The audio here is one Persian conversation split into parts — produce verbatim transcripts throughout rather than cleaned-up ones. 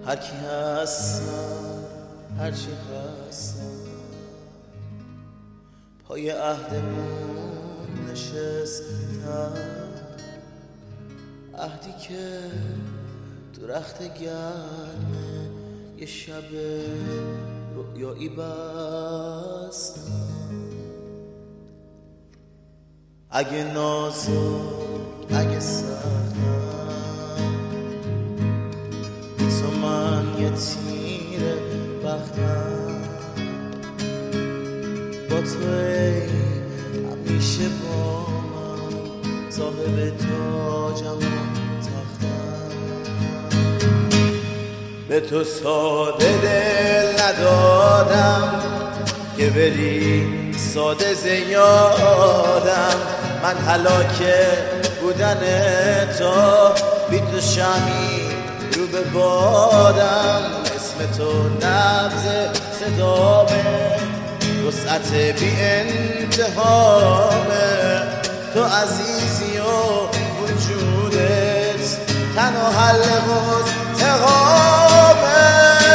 هر کی هستم هر چی هستم پای عهدمون نشستم، عهدی که درخت گرمه یه شب رؤیایی بستم. اگه نازک اگه سختم تو من یه تیر بختم، با تو ای همیشه با من صاحب تاجم و تختم. به تو ساده دل ندادم که بری ساده زیادم، من هلاکه بودن تو بی تو شمی رو به بادم. اسم تو نبض صدامه، وسعت بی انتهامه، تو عزیزی و وجودت تنها حل مستقامه.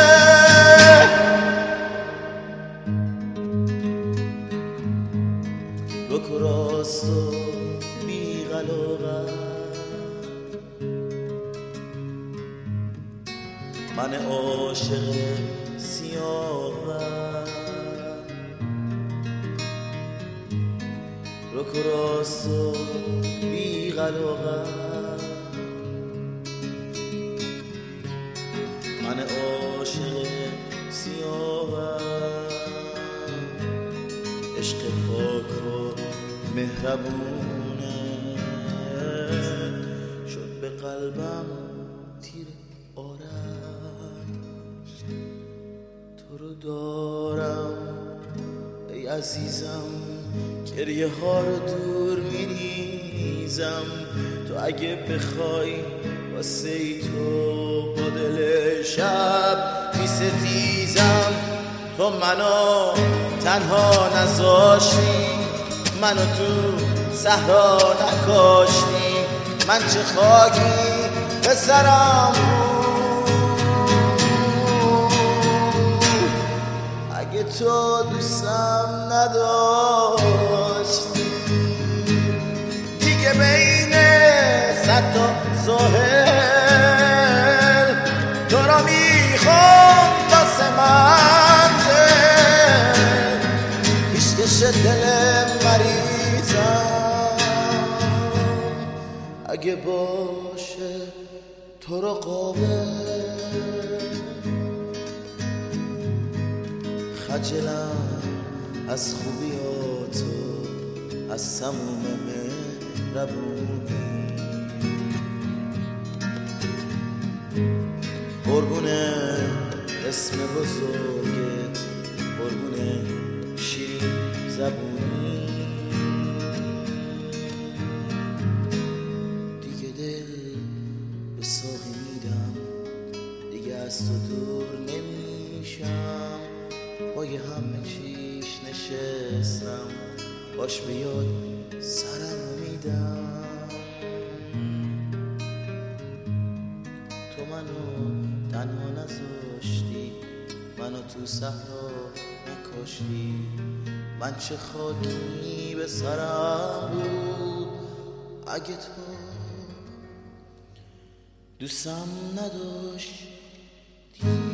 رک و راست و بی غلاغت من عاشق سیاهم، رک و راست و بی غلاغت من عاشق سیاهم. عشق پاک و مهربونه شد به قلبم تیر آرش. تو رو دارم ای عزیزم، گریه ها رو دور میریزم. تو اگه بخوای واسه ای تو با دل شب میستیزم. تو منو تنها نذاشتی، منو تو صحرا نکاشتی، من چه خاکی به سرم بود اگه تو دوستم نداشتی. دیگه بین صد تا ساحل تو را میخوام واسه منزل، پیشکش دل مریضم اگه باشه تو را قابل. خجلم از خوبیاتو، از تموم مهربونی، قربونه اسم بزرگت، قربونه شیرین زبونی. دیگه دل به ساقی میدم، دیگه از تو دور نمیشم، پای همه چیش نشستم، باش بیاد سرم میدم. تو منو تنها نذاشتی، منو تو صحرا نکاشتی، من چه خاکی به سرم بود اگه تو دوستم نداشتی.